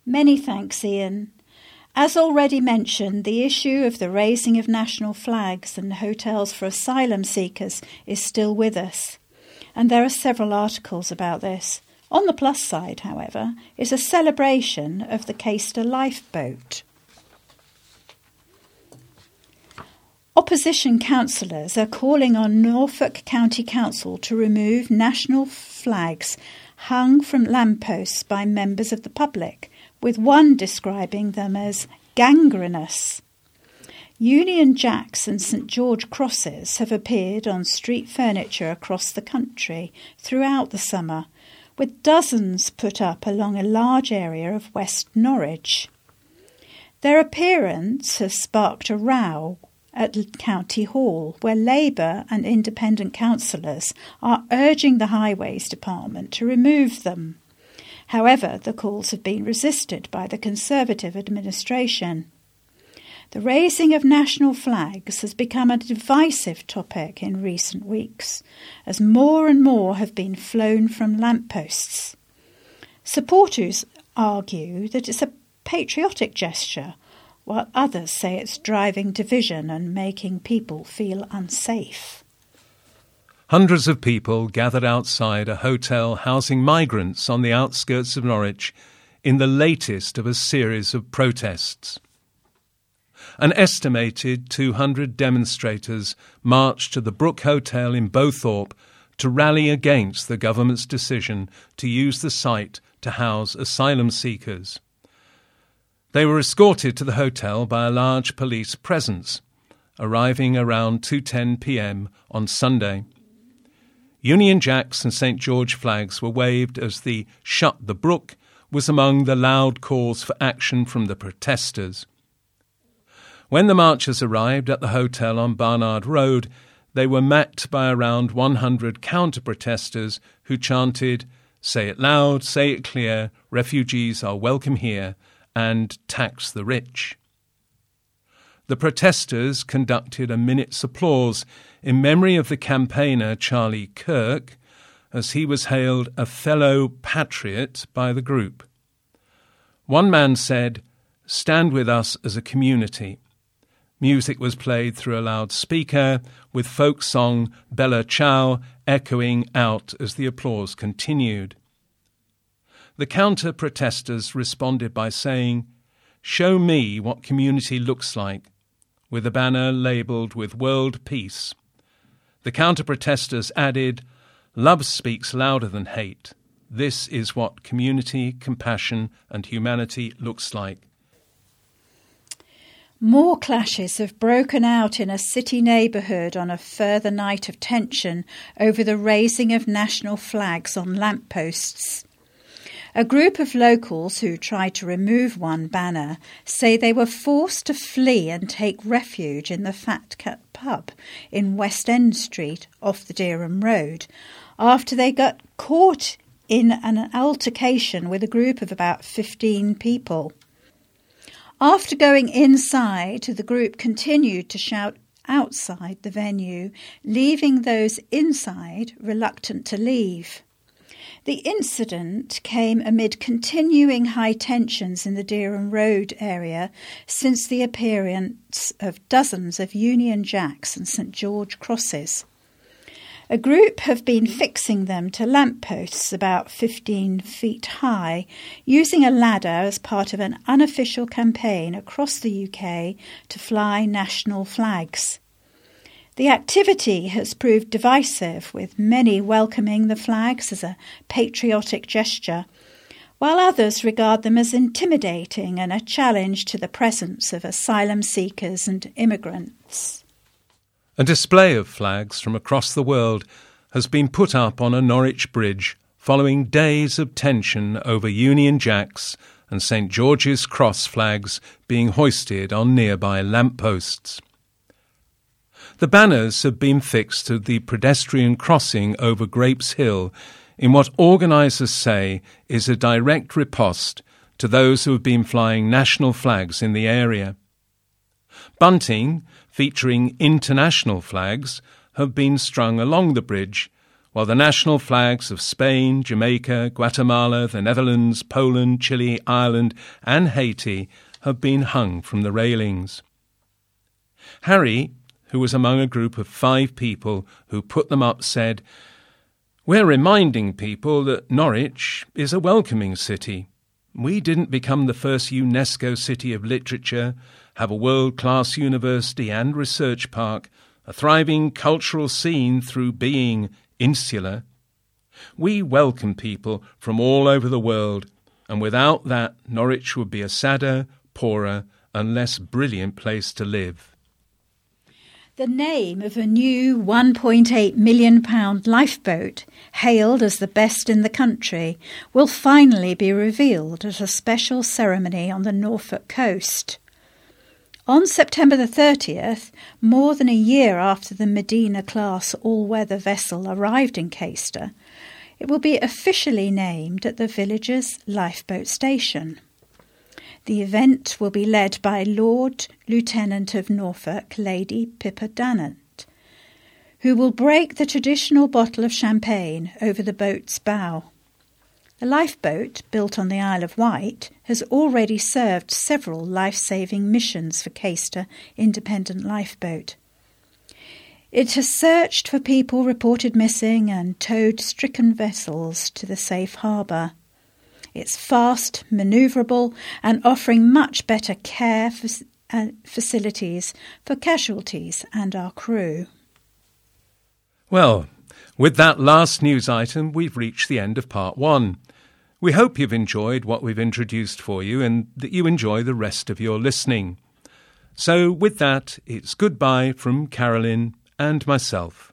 Many thanks, Ian. As already mentioned, the issue of the raising of national flags and hotels for asylum seekers is still with us, and there are several articles about this. On the plus side, however, is a celebration of the Caister lifeboat. Opposition councillors are calling on Norfolk County Council to remove national flags hung from lampposts by members of the public, with one describing them as gangrenous. Union Jacks and St George crosses have appeared on street furniture across the country throughout the summer, with dozens put up along a large area of West Norwich. Their appearance has sparked a row at County Hall, where Labour and independent councillors are urging the Highways Department to remove them. However, the calls have been resisted by the Conservative administration. The raising of national flags has become a divisive topic in recent weeks, as more and more have been flown from lampposts. Supporters argue that it's a patriotic gesture, while others say it's driving division and making people feel unsafe. Hundreds of people gathered outside a hotel housing migrants on the outskirts of Norwich in the latest of a series of protests. An estimated 200 demonstrators marched to the Brook Hotel in Bowthorpe to rally against the government's decision to use the site to house asylum seekers. They were escorted to the hotel by a large police presence, arriving around 2:10 p.m. on Sunday. Union Jacks and St George flags were waved as the "Shut the Brook" was among the loud calls for action from the protesters. When the marchers arrived at the hotel on Barnard Road, they were met by around 100 counter-protesters who chanted, "Say it loud, say it clear, refugees are welcome here," and "tax the rich." The protesters conducted a minute's applause in memory of the campaigner Charlie Kirk, as he was hailed a fellow patriot by the group. One man said, "Stand with us as a community." Music was played through a loudspeaker, with folk song Bella Ciao echoing out as the applause continued. The counter-protesters responded by saying, "Show me what community looks like," with a banner labelled with World Peace. The counter-protesters added, "Love speaks louder than hate. This is what community, compassion and humanity looks like." More clashes have broken out in a city neighbourhood on a further night of tension over the raising of national flags on lampposts. A group of locals who tried to remove one banner say they were forced to flee and take refuge in the Fat Cat pub in West End Street off the Dereham Road after they got caught in an altercation with a group of about 15 people. After going inside, the group continued to shout outside the venue, leaving those inside reluctant to leave. The incident came amid continuing high tensions in the Dereham Road area since the appearance of dozens of Union Jacks and St George crosses. A group have been fixing them to lampposts about 15 feet high, using a ladder as part of an unofficial campaign across the UK to fly national flags. The activity has proved divisive, with many welcoming the flags as a patriotic gesture, while others regard them as intimidating and a challenge to the presence of asylum seekers and immigrants. A display of flags from across the world has been put up on a Norwich bridge following days of tension over Union Jacks and St George's Cross flags being hoisted on nearby lampposts. The banners have been fixed to the pedestrian crossing over Grapes Hill in what organisers say is a direct riposte to those who have been flying national flags in the area. Bunting, featuring international flags, have been strung along the bridge, while the national flags of Spain, Jamaica, Guatemala, the Netherlands, Poland, Chile, Ireland and Haiti have been hung from the railings. Harry, who was among a group of 5 people who put them up, said, "We're reminding people that Norwich is a welcoming city. We didn't become the first UNESCO city of literature, have a world-class university and research park, a thriving cultural scene through being insular. We welcome people from all over the world, and without that, Norwich would be a sadder, poorer and less brilliant place to live." The name of a new £1.8 million lifeboat, hailed as the best in the country, will finally be revealed at a special ceremony on the Norfolk coast. On September the 30th, more than a year after the Medina-class all-weather vessel arrived in Caister, it will be officially named at the village's lifeboat station. The event will be led by Lord Lieutenant of Norfolk, Lady Pippa Dannant, who will break the traditional bottle of champagne over the boat's bow. The lifeboat, built on the Isle of Wight, has already served several life-saving missions for Caister Independent Lifeboat. It has searched for people reported missing and towed stricken vessels to the safe harbour. It's fast, manoeuvrable and offering much better care facilities for casualties and our crew. Well, with that last news item, we've reached the end of part 1. We hope you've enjoyed what we've introduced for you and that you enjoy the rest of your listening. So with that, it's goodbye from Carolyn and myself.